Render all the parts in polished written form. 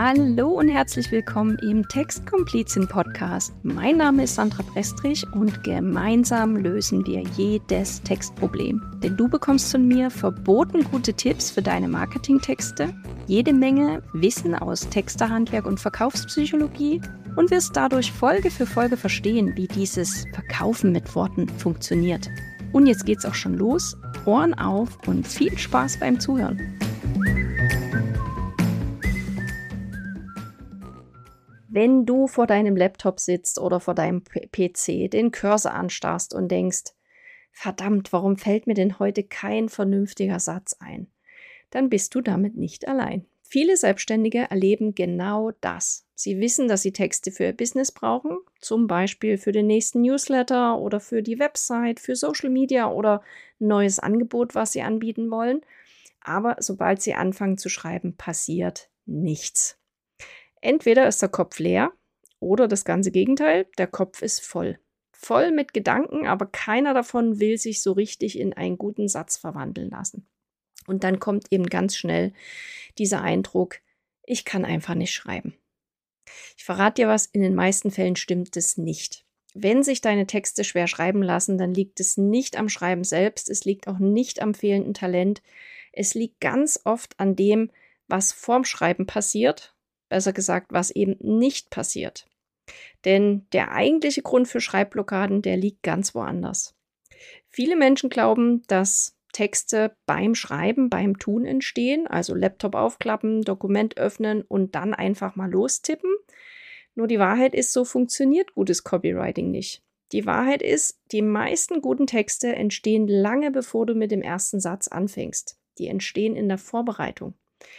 Hallo und herzlich willkommen im Textkomplizin Podcast. Mein Name ist Sandra Prestrich und gemeinsam lösen wir jedes Textproblem. Denn du bekommst von mir verboten gute Tipps für deine Marketingtexte, jede Menge Wissen aus Texterhandwerk und Verkaufspsychologie und wirst dadurch Folge für Folge verstehen, wie dieses Verkaufen mit Worten funktioniert. Und jetzt geht's auch schon los. Ohren auf und viel Spaß beim Zuhören. Wenn du vor deinem Laptop sitzt oder vor deinem PC, den Cursor anstarrst und denkst, verdammt, warum fällt mir denn heute kein vernünftiger Satz ein? Dann bist du damit nicht allein. Viele Selbstständige erleben genau das. Sie wissen, dass sie Texte für ihr Business brauchen, zum Beispiel für den nächsten Newsletter oder für die Website, für Social Media oder ein neues Angebot, was sie anbieten wollen. Aber sobald sie anfangen zu schreiben, passiert nichts. Entweder ist der Kopf leer oder das ganze Gegenteil, der Kopf ist voll. Voll mit Gedanken, aber keiner davon will sich so richtig in einen guten Satz verwandeln lassen. Und dann kommt eben ganz schnell dieser Eindruck, ich kann einfach nicht schreiben. Ich verrate dir was, in den meisten Fällen stimmt es nicht. Wenn sich deine Texte schwer schreiben lassen, dann liegt es nicht am Schreiben selbst, es liegt auch nicht am fehlenden Talent. Es liegt ganz oft an dem, was vorm Schreiben passiert. Besser gesagt, was eben nicht passiert. Denn der eigentliche Grund für Schreibblockaden, der liegt ganz woanders. Viele Menschen glauben, dass Texte beim Schreiben, beim Tun entstehen, also Laptop aufklappen, Dokument öffnen und dann einfach mal lostippen. Nur die Wahrheit ist, so funktioniert gutes Copywriting nicht. Die Wahrheit ist, die meisten guten Texte entstehen lange bevor du mit dem ersten Satz anfängst. Die entstehen in der Vorbereitung.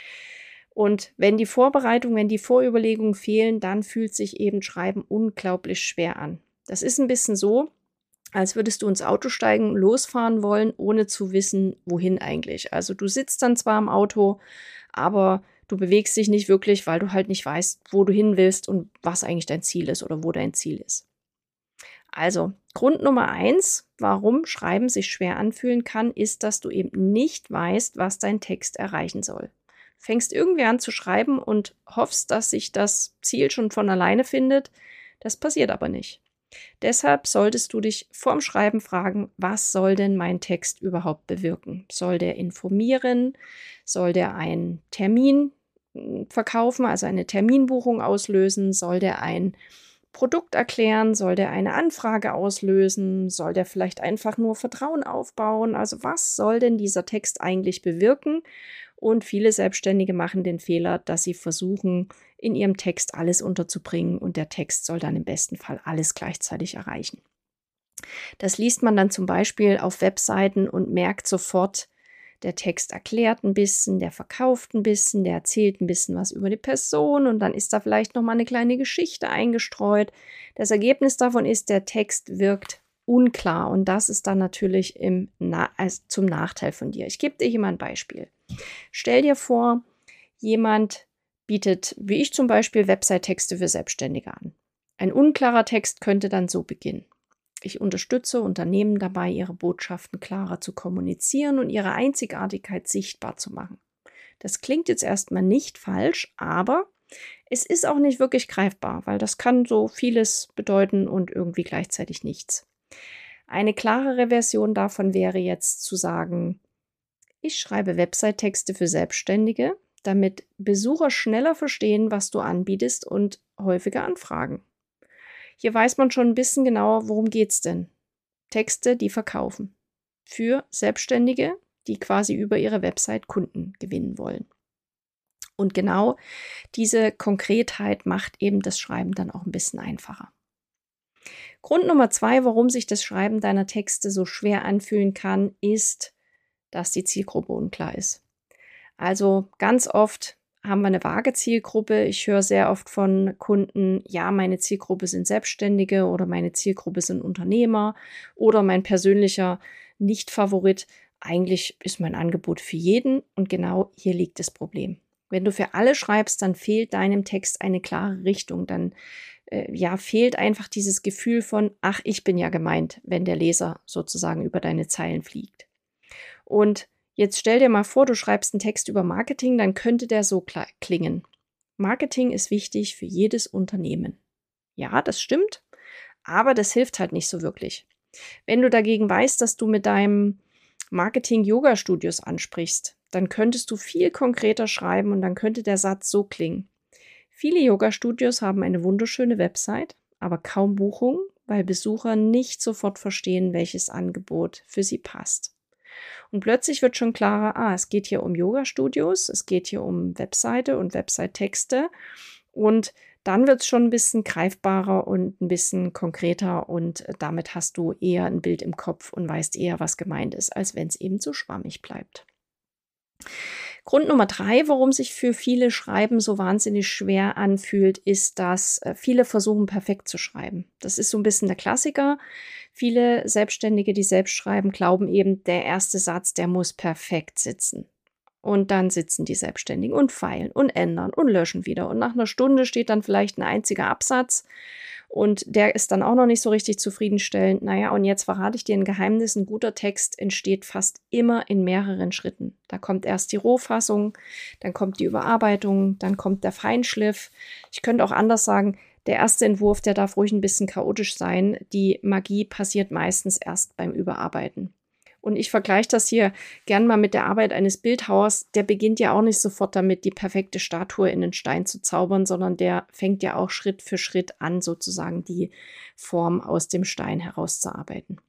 Und wenn die Vorbereitung, wenn die Vorüberlegungen fehlen, dann fühlt sich eben Schreiben unglaublich schwer an. Das ist ein bisschen so, als würdest du ins Auto steigen, losfahren wollen, ohne zu wissen, wohin eigentlich. Also du sitzt dann zwar im Auto, aber du bewegst dich nicht wirklich, weil du halt nicht weißt, wo du hin willst und was eigentlich dein Ziel ist oder wo dein Ziel ist. Also Grund Nummer 1, warum Schreiben sich schwer anfühlen kann, ist, dass du eben nicht weißt, was dein Text erreichen soll. Fängst irgendwie an zu schreiben und hoffst, dass sich das Ziel schon von alleine findet. Das passiert aber nicht. Deshalb solltest du dich vorm Schreiben fragen, was soll denn mein Text überhaupt bewirken? Soll der informieren? Soll der einen Termin verkaufen, also eine Terminbuchung auslösen? Soll der ein Produkt erklären? Soll der eine Anfrage auslösen? Soll der vielleicht einfach nur Vertrauen aufbauen? Also was soll denn dieser Text eigentlich bewirken? Und viele Selbstständige machen den Fehler, dass sie versuchen, in ihrem Text alles unterzubringen und der Text soll dann im besten Fall alles gleichzeitig erreichen. Das liest man dann zum Beispiel auf Webseiten und merkt sofort, der Text erklärt ein bisschen, der verkauft ein bisschen, der erzählt ein bisschen was über die Person und dann ist da vielleicht nochmal eine kleine Geschichte eingestreut. Das Ergebnis davon ist, der Text wirkt unklar und das ist dann natürlich zum Nachteil von dir. Ich gebe dir hier mal ein Beispiel. Stell dir vor, jemand bietet, wie ich zum Beispiel, Website-Texte für Selbstständige an. Ein unklarer Text könnte dann so beginnen. Ich unterstütze Unternehmen dabei, ihre Botschaften klarer zu kommunizieren und ihre Einzigartigkeit sichtbar zu machen. Das klingt jetzt erstmal nicht falsch, aber es ist auch nicht wirklich greifbar, weil das kann so vieles bedeuten und irgendwie gleichzeitig nichts. Eine klarere Version davon wäre jetzt zu sagen, ich schreibe Website-Texte für Selbstständige, damit Besucher schneller verstehen, was du anbietest und häufiger anfragen. Hier weiß man schon ein bisschen genauer, worum geht's denn. Texte, die verkaufen. Für Selbstständige, die quasi über ihre Website Kunden gewinnen wollen. Und genau diese Konkretheit macht eben das Schreiben dann auch ein bisschen einfacher. Grund Nummer 2, warum sich das Schreiben deiner Texte so schwer anfühlen kann, ist, dass die Zielgruppe unklar ist. Also ganz oft haben wir eine vage Zielgruppe. Ich höre sehr oft von Kunden, ja, meine Zielgruppe sind Selbstständige oder meine Zielgruppe sind Unternehmer oder mein persönlicher Nicht-Favorit. Eigentlich ist mein Angebot für jeden und genau hier liegt das Problem. Wenn du für alle schreibst, dann fehlt deinem Text eine klare Richtung. Dann fehlt einfach dieses Gefühl von, ach, ich bin ja gemeint, wenn der Leser sozusagen über deine Zeilen fliegt. Und jetzt stell dir mal vor, du schreibst einen Text über Marketing, dann könnte der so klingen. Marketing ist wichtig für jedes Unternehmen. Ja, das stimmt, aber das hilft halt nicht so wirklich. Wenn du dagegen weißt, dass du mit deinem Marketing Yoga-Studios ansprichst, dann könntest du viel konkreter schreiben und dann könnte der Satz so klingen. Viele Yoga-Studios haben eine wunderschöne Website, aber kaum Buchungen, weil Besucher nicht sofort verstehen, welches Angebot für sie passt. Und plötzlich wird schon klarer, es geht hier um Yoga-Studios, es geht hier um Webseite und Website-Texte und dann wird es schon ein bisschen greifbarer und ein bisschen konkreter und damit hast du eher ein Bild im Kopf und weißt eher, was gemeint ist, als wenn es eben so schwammig bleibt. Grund Nummer 3, warum sich für viele Schreiben so wahnsinnig schwer anfühlt, ist, dass viele versuchen, perfekt zu schreiben. Das ist so ein bisschen der Klassiker. Viele Selbstständige, die selbst schreiben, glauben eben, der erste Satz, der muss perfekt sitzen. Und dann sitzen die Selbstständigen und feilen und ändern und löschen wieder. Und nach einer Stunde steht dann vielleicht ein einziger Absatz und der ist dann auch noch nicht so richtig zufriedenstellend. Naja, und jetzt verrate ich dir ein Geheimnis. Ein guter Text entsteht fast immer in mehreren Schritten. Da kommt erst die Rohfassung, dann kommt die Überarbeitung, dann kommt der Feinschliff. Ich könnte auch anders sagen, der erste Entwurf, der darf ruhig ein bisschen chaotisch sein. Die Magie passiert meistens erst beim Überarbeiten. Und ich vergleiche das hier gern mal mit der Arbeit eines Bildhauers. Der beginnt ja auch nicht sofort damit, die perfekte Statue in den Stein zu zaubern, sondern der fängt ja auch Schritt für Schritt an, sozusagen die Form aus dem Stein herauszuarbeiten.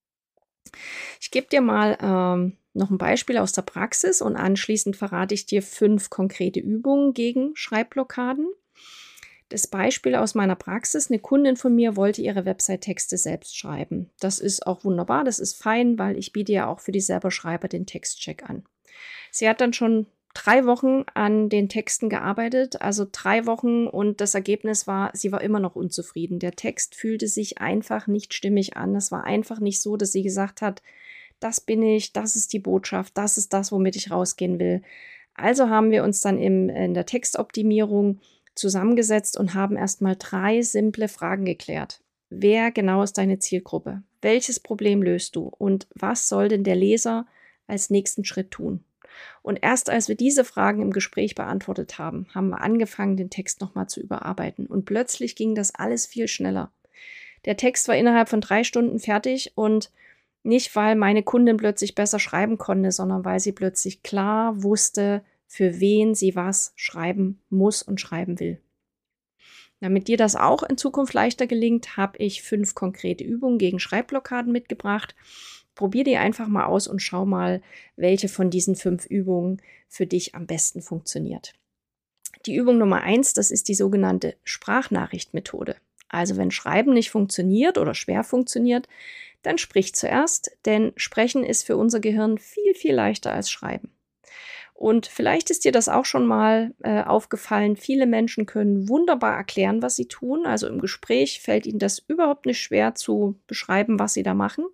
Ich gebe dir mal noch ein Beispiel aus der Praxis und anschließend verrate ich dir 5 konkrete Übungen gegen Schreibblockaden. Das Beispiel aus meiner Praxis, eine Kundin von mir wollte ihre Website-Texte selbst schreiben. Das ist auch wunderbar, das ist fein, weil ich biete ja auch für die Selberschreiber den Textcheck an. Sie hat dann schon 3 Wochen an den Texten gearbeitet, also 3 Wochen und das Ergebnis war, sie war immer noch unzufrieden. Der Text fühlte sich einfach nicht stimmig an. Es war einfach nicht so, dass sie gesagt hat, das bin ich, das ist die Botschaft, das ist das, womit ich rausgehen will. Also haben wir uns dann in der Textoptimierung zusammengesetzt und haben erstmal 3 simple Fragen geklärt. Wer genau ist deine Zielgruppe? Welches Problem löst du? Und was soll denn der Leser als nächsten Schritt tun? Und erst als wir diese Fragen im Gespräch beantwortet haben, haben wir angefangen, den Text nochmal zu überarbeiten. Und plötzlich ging das alles viel schneller. Der Text war innerhalb von 3 Stunden fertig und nicht, weil meine Kundin plötzlich besser schreiben konnte, sondern weil sie plötzlich klar wusste, für wen sie was schreiben muss und schreiben will. Damit dir das auch in Zukunft leichter gelingt, habe ich 5 konkrete Übungen gegen Schreibblockaden mitgebracht. Probier die einfach mal aus und schau mal, welche von diesen 5 Übungen für dich am besten funktioniert. Die Übung Nummer 1, das ist die sogenannte Sprachnachrichtmethode. Also wenn Schreiben nicht funktioniert oder schwer funktioniert, dann sprich zuerst, denn Sprechen ist für unser Gehirn viel, viel leichter als Schreiben. Und vielleicht ist dir das auch schon mal aufgefallen. Viele Menschen können wunderbar erklären, was sie tun. Also im Gespräch fällt ihnen das überhaupt nicht schwer zu beschreiben, was sie da machen.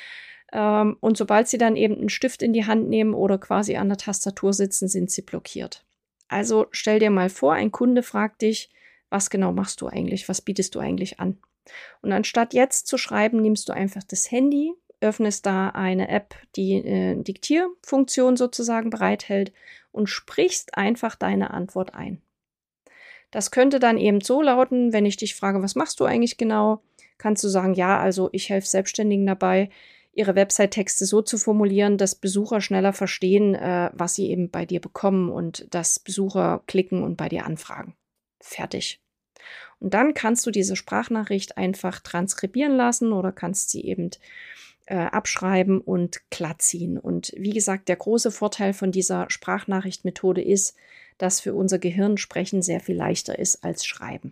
Und sobald sie dann eben einen Stift in die Hand nehmen oder quasi an der Tastatur sitzen, sind sie blockiert. Also stell dir mal vor, ein Kunde fragt dich, was genau machst du eigentlich? Was bietest du eigentlich an? Und anstatt jetzt zu schreiben, nimmst du einfach das Handy, öffnest da eine App, die Diktierfunktion sozusagen bereithält und sprichst einfach deine Antwort ein. Das könnte dann eben so lauten, wenn ich dich frage, was machst du eigentlich genau, kannst du sagen, ja, also ich helfe Selbstständigen dabei, ihre Website-Texte so zu formulieren, dass Besucher schneller verstehen, was sie eben bei dir bekommen und dass Besucher klicken und bei dir anfragen. Fertig. Und dann kannst du diese Sprachnachricht einfach transkribieren lassen oder kannst sie eben abschreiben und glatt ziehen. Und wie gesagt, der große Vorteil von dieser Sprachnachrichtmethode ist, dass für unser Gehirn Sprechen sehr viel leichter ist als Schreiben.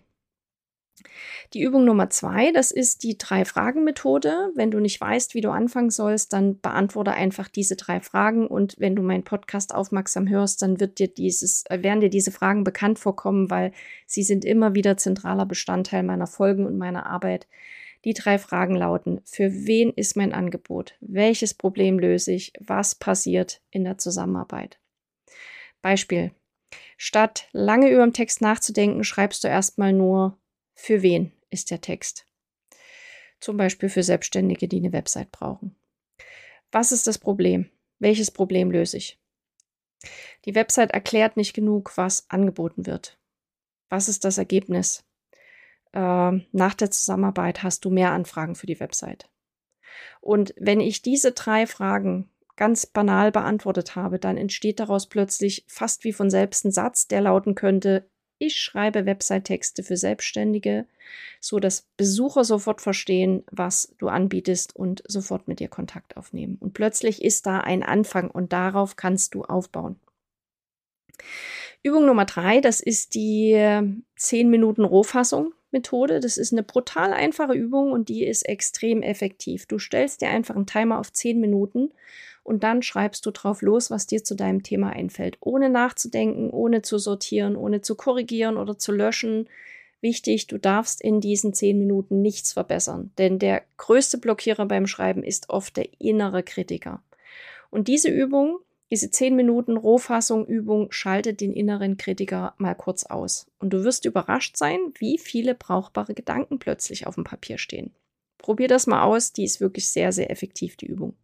Die Übung Nummer 2, das ist die 3-Fragen-Methode. Wenn du nicht weißt, wie du anfangen sollst, dann beantworte einfach diese 3 Fragen. Und wenn du meinen Podcast aufmerksam hörst, dann werden dir diese Fragen bekannt vorkommen, weil sie sind immer wieder zentraler Bestandteil meiner Folgen und meiner Arbeit. Die 3 Fragen lauten: Für wen ist mein Angebot? Welches Problem löse ich? Was passiert in der Zusammenarbeit? Beispiel: Statt lange über den Text nachzudenken, schreibst du erstmal nur: Für wen ist der Text? Zum Beispiel für Selbstständige, die eine Website brauchen. Was ist das Problem? Welches Problem löse ich? Die Website erklärt nicht genug, was angeboten wird. Was ist das Ergebnis? Nach der Zusammenarbeit hast du mehr Anfragen für die Website. Und wenn ich diese 3 Fragen ganz banal beantwortet habe, dann entsteht daraus plötzlich fast wie von selbst ein Satz, der lauten könnte: Ich schreibe Website-Texte für Selbstständige, so dass Besucher sofort verstehen, was du anbietest und sofort mit dir Kontakt aufnehmen. Und plötzlich ist da ein Anfang und darauf kannst du aufbauen. Übung Nummer 3, das ist die 10 Minuten Rohfassung-Methode. Das ist eine brutal einfache Übung und die ist extrem effektiv. Du stellst dir einfach einen Timer auf 10 Minuten und dann schreibst du drauf los, was dir zu deinem Thema einfällt. Ohne nachzudenken, ohne zu sortieren, ohne zu korrigieren oder zu löschen. Wichtig, du darfst in diesen 10 Minuten nichts verbessern, denn der größte Blockierer beim Schreiben ist oft der innere Kritiker. Und diese 10 Minuten Rohfassung-Übung schaltet den inneren Kritiker mal kurz aus. Und du wirst überrascht sein, wie viele brauchbare Gedanken plötzlich auf dem Papier stehen. Probier das mal aus, die ist wirklich sehr, sehr effektiv, die Übung.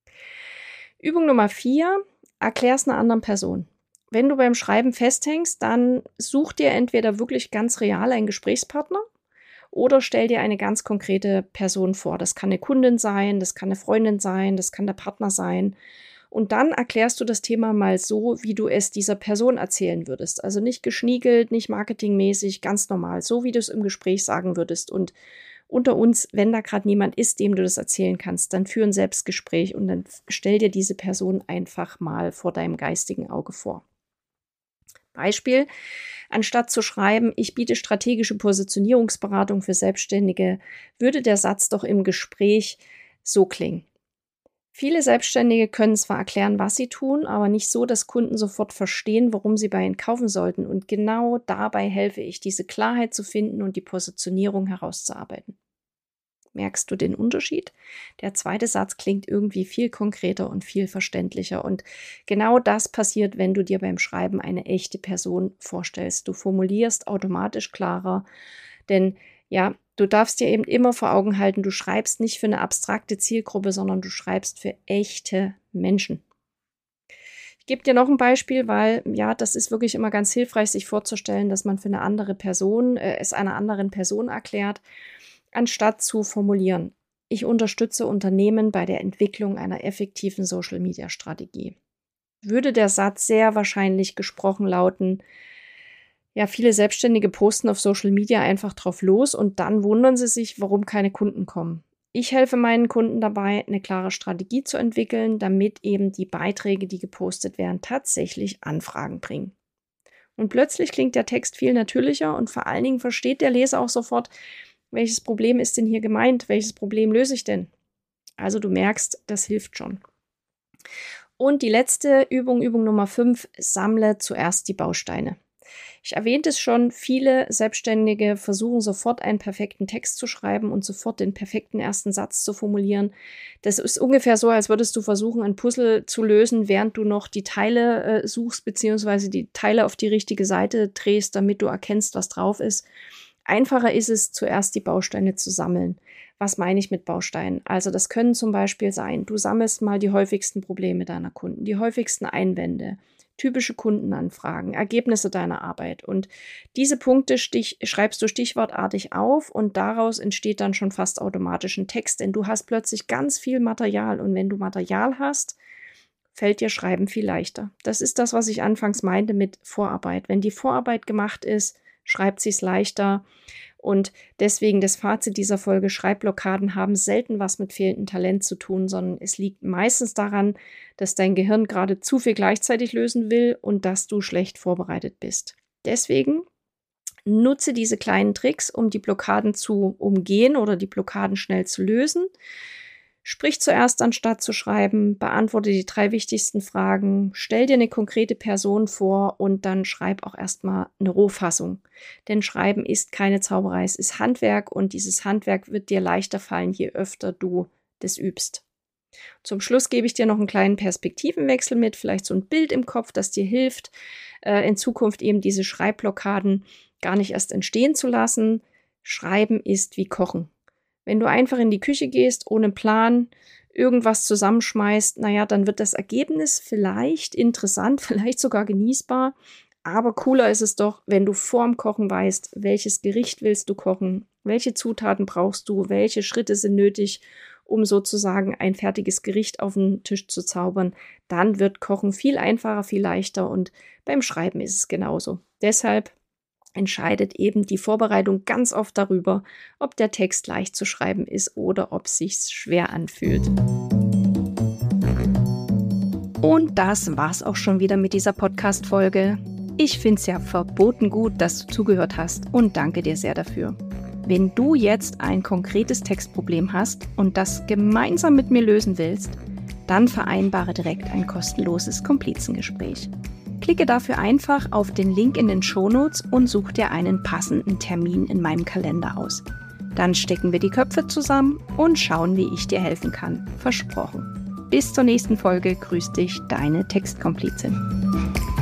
Übung Nummer 4, erklär es einer anderen Person. Wenn du beim Schreiben festhängst, dann such dir entweder wirklich ganz real einen Gesprächspartner oder stell dir eine ganz konkrete Person vor. Das kann eine Kundin sein, das kann eine Freundin sein, das kann der Partner sein. Und dann erklärst du das Thema mal so, wie du es dieser Person erzählen würdest. Also nicht geschniegelt, nicht marketingmäßig, ganz normal, so wie du es im Gespräch sagen würdest. Und unter uns, wenn da gerade niemand ist, dem du das erzählen kannst, dann führ ein Selbstgespräch und dann stell dir diese Person einfach mal vor deinem geistigen Auge vor. Beispiel, anstatt zu schreiben, ich biete strategische Positionierungsberatung für Selbstständige, würde der Satz doch im Gespräch so klingen. Viele Selbstständige können zwar erklären, was sie tun, aber nicht so, dass Kunden sofort verstehen, warum sie bei ihnen kaufen sollten. Und genau dabei helfe ich, diese Klarheit zu finden und die Positionierung herauszuarbeiten. Merkst du den Unterschied? Der zweite Satz klingt irgendwie viel konkreter und viel verständlicher. Und genau das passiert, wenn du dir beim Schreiben eine echte Person vorstellst. Du formulierst automatisch klarer, denn ja, du darfst dir eben immer vor Augen halten, du schreibst nicht für eine abstrakte Zielgruppe, sondern du schreibst für echte Menschen. Ich gebe dir noch ein Beispiel, weil ja, das ist wirklich immer ganz hilfreich, sich vorzustellen, dass man für eine andere Person es einer anderen Person erklärt, anstatt zu formulieren: Ich unterstütze Unternehmen bei der Entwicklung einer effektiven Social-Media-Strategie. Würde der Satz sehr wahrscheinlich gesprochen lauten: Ja, viele Selbstständige posten auf Social Media einfach drauf los und dann wundern sie sich, warum keine Kunden kommen. Ich helfe meinen Kunden dabei, eine klare Strategie zu entwickeln, damit eben die Beiträge, die gepostet werden, tatsächlich Anfragen bringen. Und plötzlich klingt der Text viel natürlicher und vor allen Dingen versteht der Leser auch sofort, welches Problem ist denn hier gemeint, welches Problem löse ich denn? Also du merkst, das hilft schon. Und die letzte Übung, Übung Nummer 5, sammle zuerst die Bausteine. Ich erwähnte es schon, viele Selbstständige versuchen sofort einen perfekten Text zu schreiben und sofort den perfekten ersten Satz zu formulieren. Das ist ungefähr so, als würdest du versuchen, ein Puzzle zu lösen, während du noch die Teile suchst, beziehungsweise die Teile auf die richtige Seite drehst, damit du erkennst, was drauf ist. Einfacher ist es, zuerst die Bausteine zu sammeln. Was meine ich mit Bausteinen? Also das können zum Beispiel sein, du sammelst mal die häufigsten Probleme deiner Kunden, die häufigsten Einwände, typische Kundenanfragen, Ergebnisse deiner Arbeit. Und diese Punkte schreibst du stichwortartig auf und daraus entsteht dann schon fast automatisch ein Text, denn du hast plötzlich ganz viel Material. Und wenn du Material hast, fällt dir Schreiben viel leichter. Das ist das, was ich anfangs meinte mit Vorarbeit. Wenn die Vorarbeit gemacht ist, schreibt sie es leichter. Und deswegen das Fazit dieser Folge: Schreibblockaden haben selten was mit fehlendem Talent zu tun, sondern es liegt meistens daran, dass dein Gehirn gerade zu viel gleichzeitig lösen will und dass du schlecht vorbereitet bist. Deswegen nutze diese kleinen Tricks, um die Blockaden zu umgehen oder die Blockaden schnell zu lösen. Sprich zuerst, anstatt zu schreiben, beantworte die 3 wichtigsten Fragen, stell dir eine konkrete Person vor und dann schreib auch erstmal eine Rohfassung. Denn Schreiben ist keine Zauberei, es ist Handwerk und dieses Handwerk wird dir leichter fallen, je öfter du das übst. Zum Schluss gebe ich dir noch einen kleinen Perspektivenwechsel mit, vielleicht so ein Bild im Kopf, das dir hilft, in Zukunft eben diese Schreibblockaden gar nicht erst entstehen zu lassen. Schreiben ist wie Kochen. Wenn du einfach in die Küche gehst, ohne Plan, irgendwas zusammenschmeißt, naja, dann wird das Ergebnis vielleicht interessant, vielleicht sogar genießbar, Aber cooler ist es doch, wenn du vorm Kochen weißt, welches Gericht willst du kochen, welche Zutaten brauchst du, welche Schritte sind nötig, um sozusagen ein fertiges Gericht auf den Tisch zu zaubern. Dann wird Kochen viel einfacher, viel leichter und beim Schreiben ist es genauso. Deshalb entscheidet eben die Vorbereitung ganz oft darüber, ob der Text leicht zu schreiben ist oder ob es sich schwer anfühlt. Und das war's auch schon wieder mit dieser Podcast-Folge. Ich finde es ja verboten gut, dass du zugehört hast und danke dir sehr dafür. Wenn du jetzt ein konkretes Textproblem hast und das gemeinsam mit mir lösen willst, dann vereinbare direkt ein kostenloses Komplizengespräch. Klicke dafür einfach auf den Link in den Shownotes und such dir einen passenden Termin in meinem Kalender aus. Dann stecken wir die Köpfe zusammen und schauen, wie ich dir helfen kann. Versprochen. Bis zur nächsten Folge. Grüß dich, deine Textkomplizin.